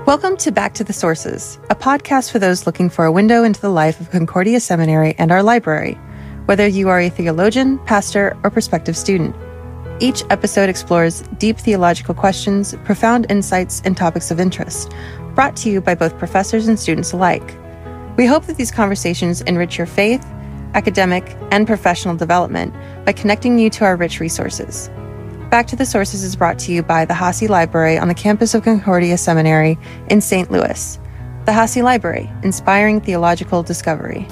Welcome to Back to the Sources, a podcast for those looking for a window into the life of Concordia Seminary and our library, whether you are a theologian, pastor, or prospective student. Each episode explores deep theological questions, profound insights, and topics of interest, brought to you by both professors and students alike. We hope that these conversations enrich your faith, academic, and professional development by connecting you to our rich resources. Back to the Sources is brought to you by the Hasse Library on the campus of Concordia Seminary in St. Louis. The Hasse Library, inspiring theological discovery.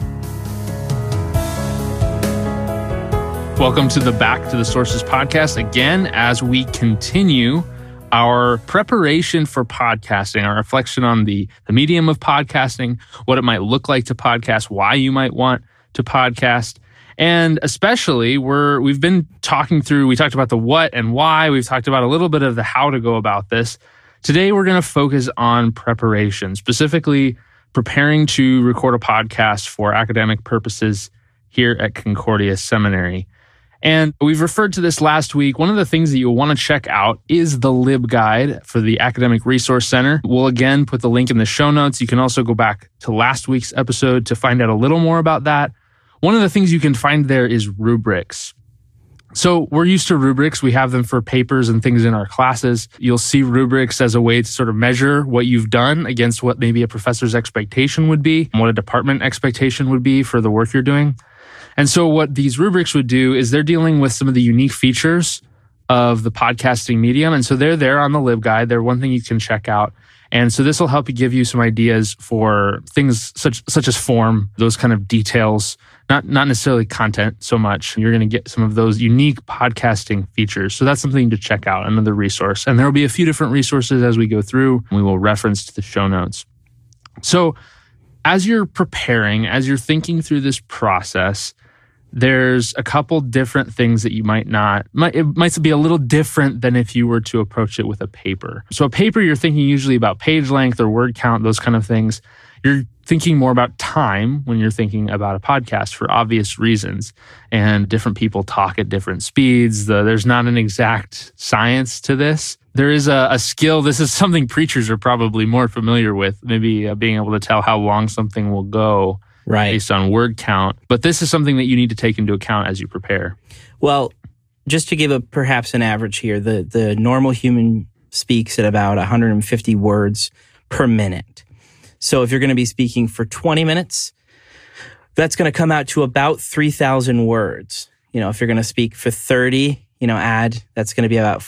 Welcome to the Back to the Sources podcast again as we continue our preparation for podcasting, our reflection on the medium of podcasting, what it might look like to podcast, why you might want to podcast. And especially, we've been talking through, we talked about the what and why, we've talked about a little bit of the how to go about this. Today, we're going to focus on preparation, specifically preparing to record a podcast for academic purposes here at Concordia Seminary. And we've referred to this last week. One of the things that you'll want to check out is the LibGuide for the Academic Resource Center. We'll again put the link in the show notes. You can also go back to last week's episode to find out a little more about that. One of the things you can find there is rubrics. So we're used to rubrics. We have them for papers and things in our classes. You'll see rubrics as a way to sort of measure what you've done against what maybe a professor's expectation would be, what a department expectation would be for the work you're doing. And so what these rubrics would do is they're dealing with some of the unique features of the podcasting medium. And so they're there on the LibGuide. They're one thing you can check out. And so this will help you give you some ideas for things such as form, those kind of details, not necessarily content so much. You're going to get some of those unique podcasting features. So that's something to check out, another resource. And there will be a few different resources as we go through. We will reference to the show notes. So as you're preparing, as you're thinking through this process, there's a couple different things that you it might be a little different than if you were to approach it with a paper. So a paper, you're thinking usually about page length or word count, those kind of things. You're thinking more about time when you're thinking about a podcast for obvious reasons. And different people talk at different speeds. There's not an exact science to this. There is a skill. This is something preachers are probably more familiar with, maybe being able to tell how long something will go. Right. Based on word count. But this is something that you need to take into account as you prepare. Well, just to give perhaps an average here, the normal human speaks at about 150 words per minute. So if you're going to be speaking for 20 minutes, that's going to come out to about 3,000 words. If you're going to speak for 30, that's going to be about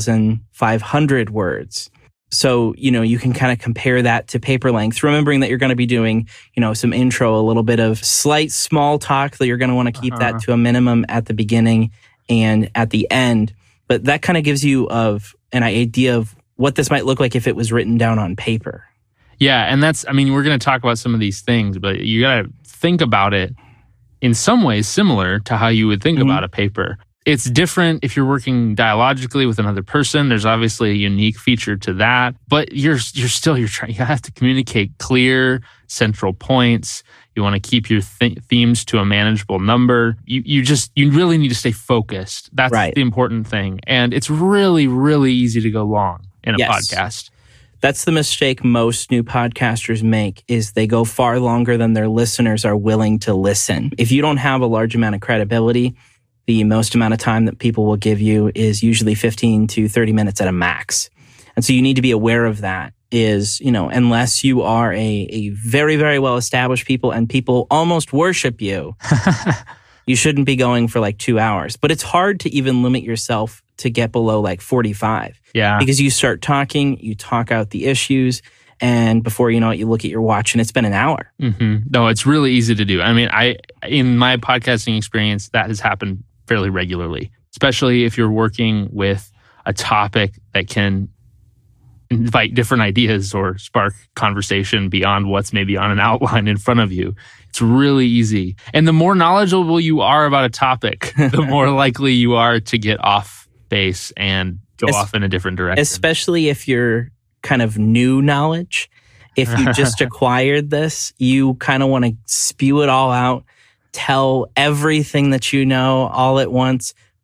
4,500 words. So, you can kind of compare that to paper length, remembering that you're going to be doing, some intro, a little bit of slight small talk that you're going to want to keep that to a minimum at the beginning and at the end. But that kind of gives you an idea of what this might look like if it was written down on paper. Yeah, and we're going to talk about some of these things, but you got to think about it in some ways similar to how you would think about a paper. It's different if you're working dialogically with another person. There's obviously a unique feature to that, but you have to communicate clear central points. You want to keep your themes to a manageable number. You really need to stay focused. That's right. The important thing. And it's really, really easy to go long in a podcast. That's the mistake most new podcasters make, is they go far longer than their listeners are willing to listen. If you don't have a large amount of credibility, the most amount of time that people will give you is usually 15 to 30 minutes at a max. And so you need to be aware of that is, unless you are a very, very well-established people and people almost worship you, you shouldn't be going for like 2 hours. But it's hard to even limit yourself to get below like 45. Yeah. Because you start talking, you talk out the issues, and before you know it, you look at your watch and it's been an hour. Mm-hmm. No, it's really easy to do. In my podcasting experience, that has happened fairly regularly, especially if you're working with a topic that can invite different ideas or spark conversation beyond what's maybe on an outline in front of you. It's really easy. And the more knowledgeable you are about a topic, the more likely you are to get off base and go off in a different direction. Especially if you're kind of new knowledge. If you just acquired this, you kind of want to spew it all out, tell everything that you know all at once,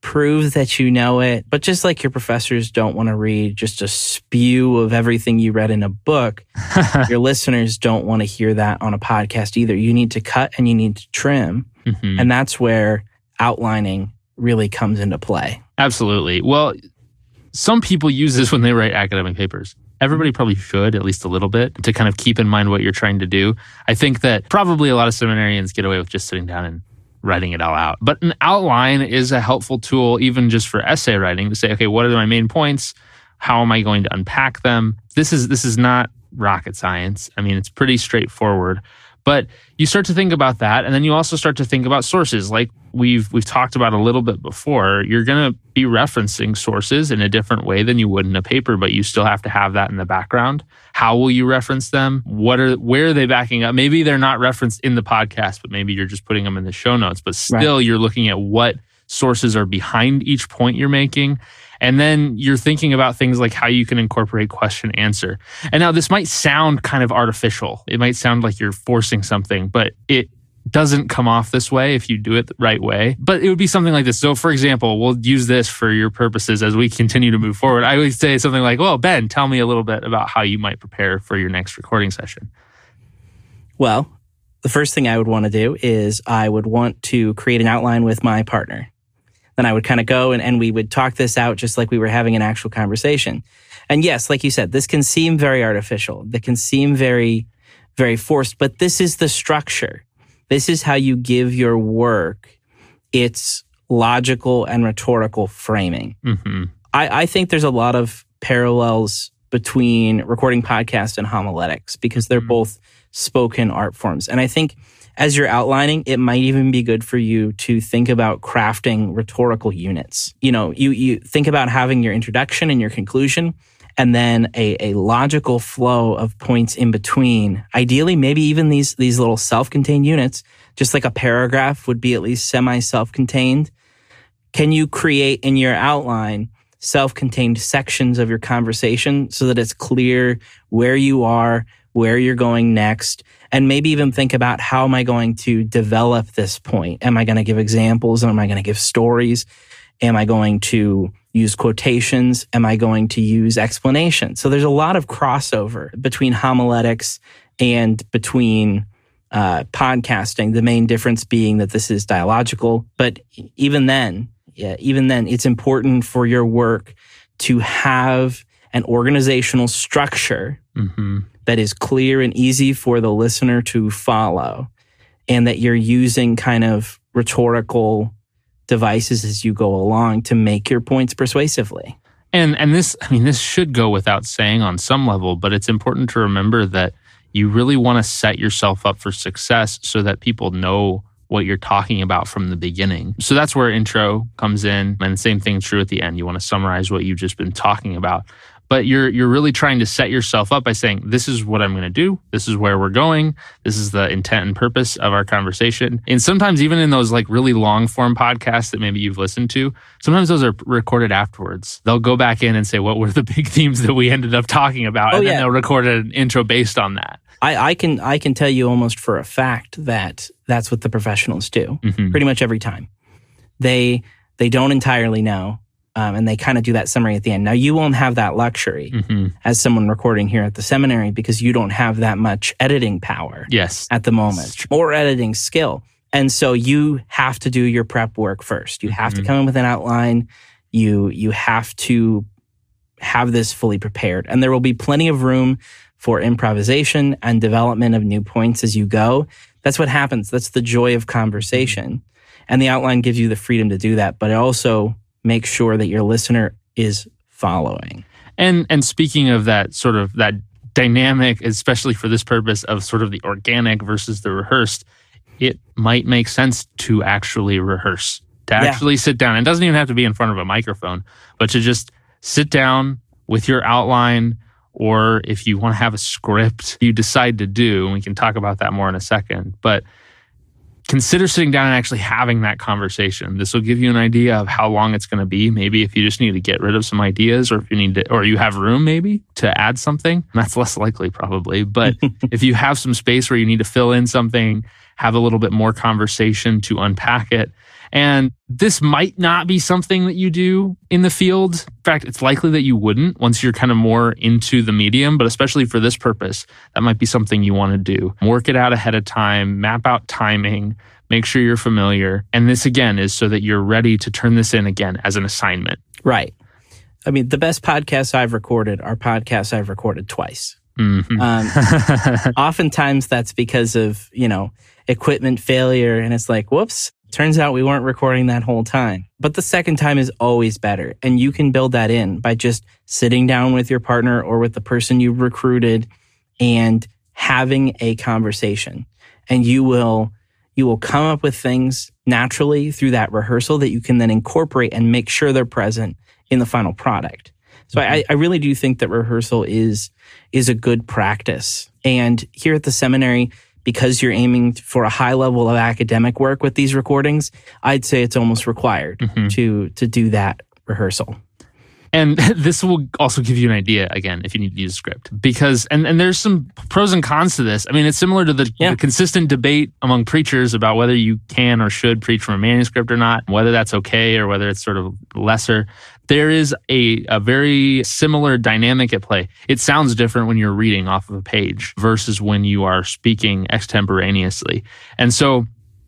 prove that you know it. But just like your professors don't want to read just a spew of everything you read in a book, your listeners don't want to hear that on a podcast either. You need to cut and you need to trim. Mm-hmm. And that's where outlining really comes into play. Absolutely. Well, some people use this when they write academic papers. Everybody probably should, at least a little bit, to kind of keep in mind what you're trying to do. I think that probably a lot of seminarians get away with just sitting down and writing it all out. But an outline is a helpful tool, even just for essay writing, to say, okay, what are my main points? How am I going to unpack them? This is not rocket science. I mean, it's pretty straightforward. But you start to think about that, and then you also start to think about sources. Like we've talked about a little bit before, you're going to be referencing sources in a different way than you would in a paper, but you still have to have that in the background. How will you reference them? Where are they backing up? Maybe they're not referenced in the podcast, but maybe you're just putting them in the show notes. But still, You're looking at what sources are behind each point you're making. And then you're thinking about things like how you can incorporate question answer. And now this might sound kind of artificial. It might sound like you're forcing something, but it doesn't come off this way if you do it the right way. But it would be something like this. So for example, we'll use this for your purposes as we continue to move forward. I would say something like, well, Ben, tell me a little bit about how you might prepare for your next recording session. Well, the first thing I would want to do is I would want to create an outline with my partner. Then I would kind of go and we would talk this out just like we were having an actual conversation. And yes, like you said, this can seem very artificial. That can seem very, very forced, but this is the structure. This is how you give your work its logical and rhetorical framing. Mm-hmm. I think there's a lot of parallels between recording podcasts and homiletics because they're both spoken art forms. And I think as you're outlining, it might even be good for you to think about crafting rhetorical units. You know, you think about having your introduction and your conclusion, and then a logical flow of points in between. Ideally, maybe even these little self-contained units, just like a paragraph would be at least semi-self-contained. Can you create in your outline self-contained sections of your conversation so that it's clear where you are, where you're going next, and maybe even think about how am I going to develop this point? Am I going to give examples? Am I going to give stories? Am I going to use quotations? Am I going to use explanations? So there's a lot of crossover between homiletics and between podcasting. The main difference being that this is dialogical. But even then, it's important for your work to have an organizational structure that is clear and easy for the listener to follow, and that you're using kind of rhetorical devices as you go along to make your points persuasively. And this should go without saying on some level, but it's important to remember that you really want to set yourself up for success so that people know what you're talking about from the beginning. So that's where intro comes in, and the same thing true at the end. You want to summarize what you've just been talking about. But you're really trying to set yourself up by saying, this is what I'm going to do. This is where we're going. This is the intent and purpose of our conversation. And sometimes even in those like really long form podcasts that maybe you've listened to, sometimes those are recorded afterwards. They'll go back in and say, what were the big themes that we ended up talking about? Then they'll record an intro based on that. I can tell you almost for a fact that that's what the professionals do pretty much every time. They don't entirely know. And they kind of do that summary at the end. Now, you won't have that luxury as someone recording here at the seminary because you don't have that much editing power at the moment or editing skill. And so you have to do your prep work first. You have to come in with an outline. You have to have this fully prepared. And there will be plenty of room for improvisation and development of new points as you go. That's what happens. That's the joy of conversation. And the outline gives you the freedom to do that. But it also make sure that your listener is following. And speaking of that sort of that dynamic, especially for this purpose of sort of the organic versus the rehearsed, it might make sense to actually rehearse, to actually sit down. It doesn't even have to be in front of a microphone, but to just sit down with your outline, or if you want to have a script you decide to do, and we can talk about that more in a second, but consider sitting down and actually having that conversation. This will give you an idea of how long it's going to be. Maybe if you just need to get rid of some ideas, or if you need to, or you have room maybe to add something. That's less likely probably. But if you have some space where you need to fill in something, have a little bit more conversation to unpack it. And this might not be something that you do in the field. In fact, it's likely that you wouldn't once you're kind of more into the medium, but especially for this purpose, that might be something you want to do. Work it out ahead of time, map out timing, make sure you're familiar. And this again is so that you're ready to turn this in again as an assignment. Right. I mean, the best podcasts I've recorded are podcasts I've recorded twice. Mm-hmm. Oftentimes that's because of, equipment failure. And it's like, whoops, turns out we weren't recording that whole time. But the second time is always better. And you can build that in by just sitting down with your partner or with the person you've recruited and having a conversation. And you will come up with things naturally through that rehearsal that you can then incorporate and make sure they're present in the final product. So I really do think that rehearsal is a good practice. And here at the seminary, because you're aiming for a high level of academic work with these recordings, I'd say it's almost required to do that rehearsal. And this will also give you an idea, again, if you need to use a script. Because, and there's some pros and cons to this. I mean, it's similar to the consistent debate among preachers about whether you can or should preach from a manuscript or not, whether that's okay or whether it's sort of lesser. There is a very similar dynamic at play. It sounds different when you're reading off of a page versus when you are speaking extemporaneously. And so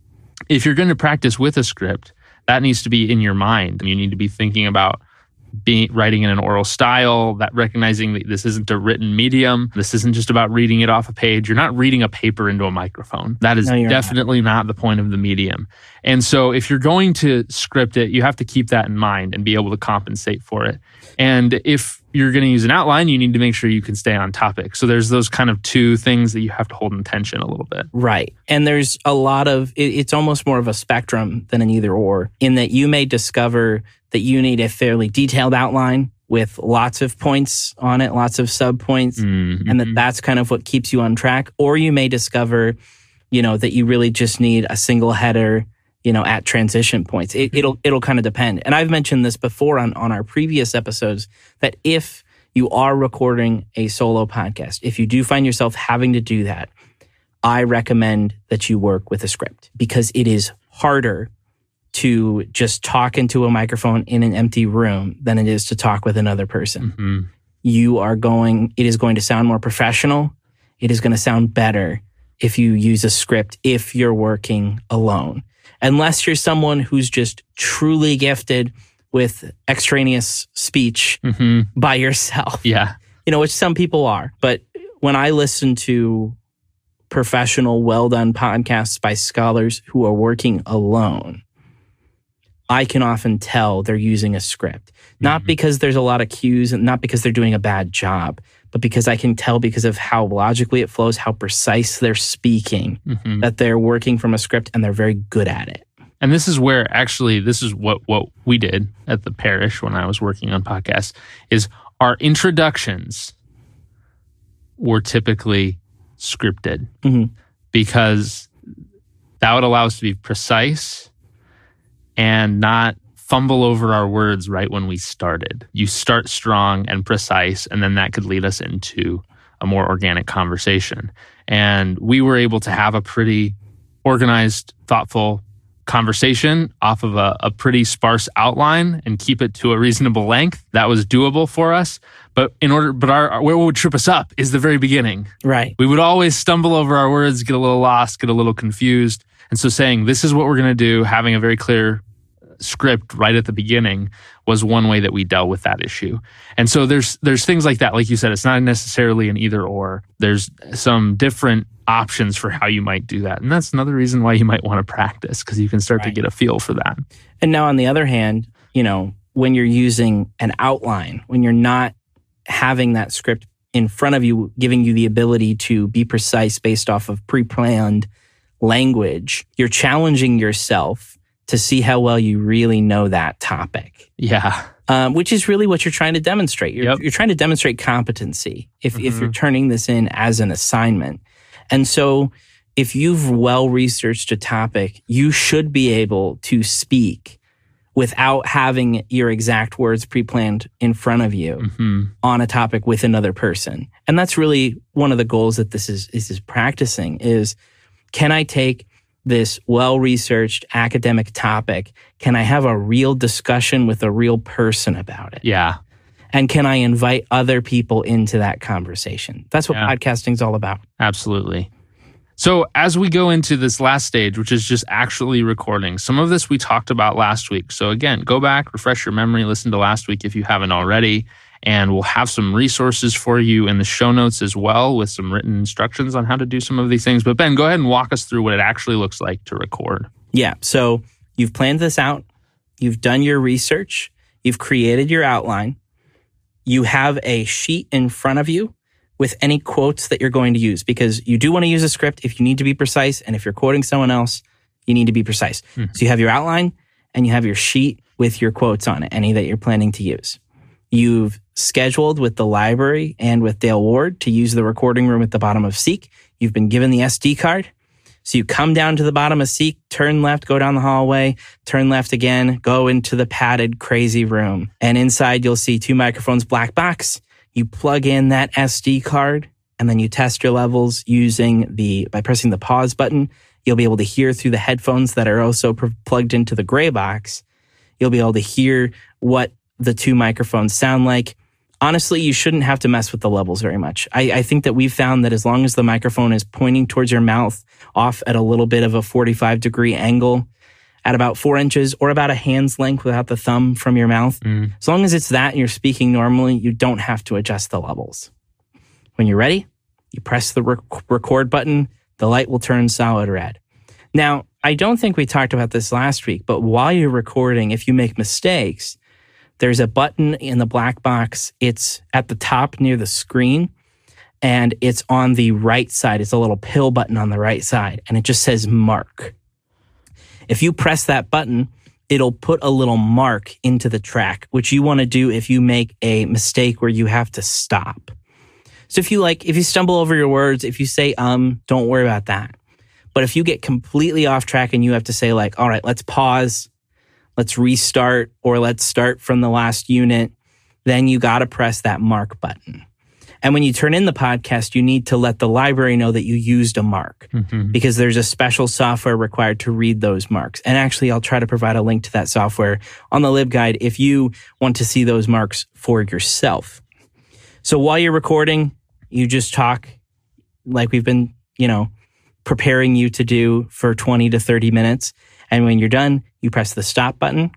if you're going to practice with a script, that needs to be in your mind. You need to be thinking about writing in an oral style, that recognizing that this isn't a written medium. This isn't just about reading it off a page. You're not reading a paper into a microphone. That is definitely not the point of the medium. And so if you're going to script it, you have to keep that in mind and be able to compensate for it. And if you're going to use an outline, you need to make sure you can stay on topic. So there's those kind of two things that you have to hold in tension a little bit. Right. And there's a lot of, it's almost more of a spectrum than an either or, in that you may discover that you need a fairly detailed outline with lots of points on it, lots of sub-points, and that's kind of what keeps you on track. Or you may discover, that you really just need a single header, at transition points. It'll kind of depend. And I've mentioned this before on our previous episodes, that if you are recording a solo podcast, if you do find yourself having to do that, I recommend that you work with a script, because it is harder to just talk into a microphone in an empty room than it is to talk with another person. It is going to sound more professional. It is going to sound better if you use a script, if you're working alone. Unless you're someone who's just truly gifted with extraneous speech by yourself. Yeah. Which some people are. But when I listen to professional, well-done podcasts by scholars who are working alone, I can often tell they're using a script. Not because there's a lot of cues and not because they're doing a bad job, but because I can tell because of how logically it flows, how precise they're speaking, that they're working from a script and they're very good at it. And this is where this is what we did at the parish when I was working on podcasts, is our introductions were typically scripted because that would allow us to be precise and not fumble over our words right when we started. You start strong and precise, and then that could lead us into a more organic conversation. And we were able to have a pretty organized, thoughtful conversation off of a pretty sparse outline and keep it to a reasonable length. That was doable for us. But where would trip us up is the very beginning. Right. We would always stumble over our words, get a little lost, get a little confused. And so saying, this is what we're going to do, having a very clear script right at the beginning was one way that we dealt with that issue. And so there's things like that. Like you said, it's not necessarily an either or. There's some different options for how you might do that. And that's another reason why you might want to practice, because you can start to get a feel for that. And now on the other hand, when you're using an outline, when you're not having that script in front of you, giving you the ability to be precise based off of pre-planned language, you're challenging yourself to see how well you really know that topic. Yeah. Which is really what you're trying to demonstrate. You're trying to demonstrate competency if you're turning this in as an assignment. And so if you've well-researched a topic, you should be able to speak without having your exact words pre-planned in front of you on a topic with another person. And that's really one of the goals that this is practicing is, can I take this well-researched academic topic, can I have a real discussion with a real person about it? Yeah. And can I invite other people into that conversation? That's what podcasting is all about. Absolutely. So as we go into this last stage, which is just actually recording, some of this we talked about last week. So again, go back, refresh your memory, listen to last week if you haven't already, and we'll have some resources for you in the show notes as well with some written instructions on how to do some of these things. But Ben, go ahead and walk us through what it actually looks like to record. Yeah. So you've planned this out. You've done your research. You've created your outline. You have a sheet in front of you with any quotes that you're going to use, because you do want to use a script if you need to be precise. And if you're quoting someone else, you need to be precise. So you have your outline and you have your sheet with your quotes on it, any that you're planning to use. You've scheduled with the library and with Dale Ward to use the recording room at the bottom of Seek. You've been given the SD card. So you come down to the bottom of Seek, turn left, go down the hallway, turn left again, go into the padded, crazy room. And inside you'll see 2 microphones, black box. You plug in that SD card and then you test your levels by pressing the pause button. You'll be able to hear through the headphones that are also plugged into the gray box. You'll be able to hear what the 2 microphones sound like. Honestly, you shouldn't have to mess with the levels very much. I think that we've found that as long as the microphone is pointing towards your mouth off at a little bit of a 45-degree angle at about 4 inches or about a hand's length without the thumb from your mouth, as long as it's that and you're speaking normally, you don't have to adjust the levels. When you're ready, you press the record button, the light will turn solid red. Now, I don't think we talked about this last week, but while you're recording, if you make mistakes, there's a button in the black box. It's at the top near the screen, and it's on the right side. It's a little pill button on the right side, and it just says mark. If you press that button, it'll put a little mark into the track, which you want to do if you make a mistake where you have to stop. So if you stumble over your words, if you say don't worry about that. But if you get completely off track and you have to say all right, let's pause, let's restart, or let's start from the last unit, then you got to press that mark button. And when you turn in the podcast, you need to let the library know that you used a mark, because there's a special software required to read those marks. And actually, I'll try to provide a link to that software on the LibGuide if you want to see those marks for yourself. So while you're recording, you just talk like we've been, preparing you to do for 20 to 30 minutes. And when you're done, you press the stop button.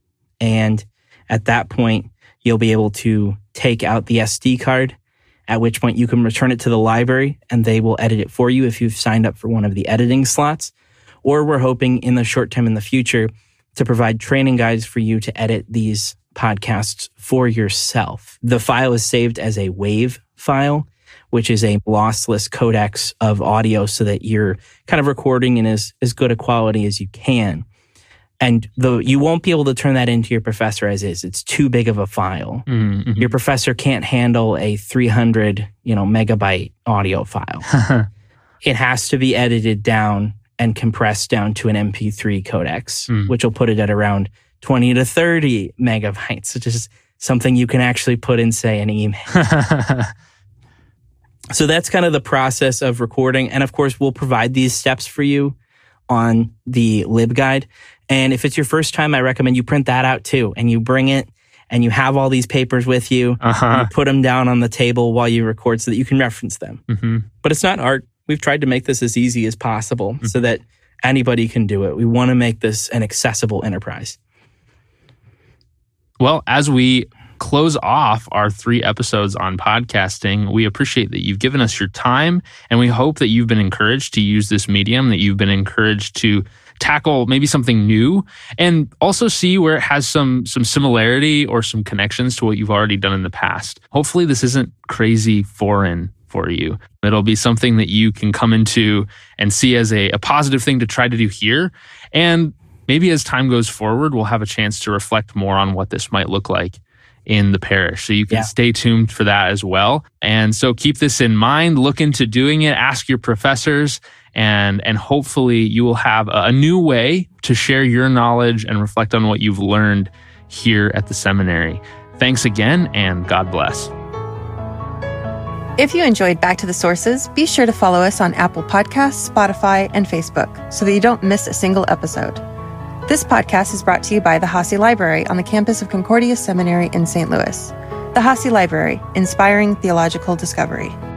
And at that point, you'll be able to take out the SD card, at which point you can return it to the library and they will edit it for you if you've signed up for one of the editing slots. Or we're hoping in the short term in the future to provide training guides for you to edit these podcasts for yourself. The file is saved as a WAV file, which is a lossless codex of audio so that you're kind of recording in as good a quality as you can. And you won't be able to turn that into your professor as is. It's too big of a file. Your professor can't handle a 300, megabyte audio file. It has to be edited down and compressed down to an MP3 codex, which will put it at around 20 to 30 megabytes, which is something you can actually put in, say, an email. So that's kind of the process of recording. And of course, we'll provide these steps for you on the LibGuide. And if it's your first time, I recommend you print that out too. And you bring it and you have all these papers with you. And you put them down on the table while you record so that you can reference them. But it's not art. We've tried to make this as easy as possible so that anybody can do it. We want to make this an accessible enterprise. Well, as we close off our 3 episodes on podcasting, we appreciate that you've given us your time, and we hope that you've been encouraged to use this medium, that you've been encouraged to tackle maybe something new, and also see where it has some similarity or some connections to what you've already done in the past. Hopefully this isn't crazy foreign for you. It'll be something that you can come into and see as a positive thing to try to do here. And maybe as time goes forward, we'll have a chance to reflect more on what this might look like in the parish. So you can stay tuned for that as well. And so keep this in mind, look into doing it, ask your professors, and hopefully you will have a new way to share your knowledge and reflect on what you've learned here at the seminary. Thanks again, and God bless. If you enjoyed Back to the Sources, be sure to follow us on Apple Podcasts, Spotify, and Facebook so that you don't miss a single episode. This podcast is brought to you by the Hasse Library on the campus of Concordia Seminary in St. Louis. The Hasse Library, inspiring theological discovery.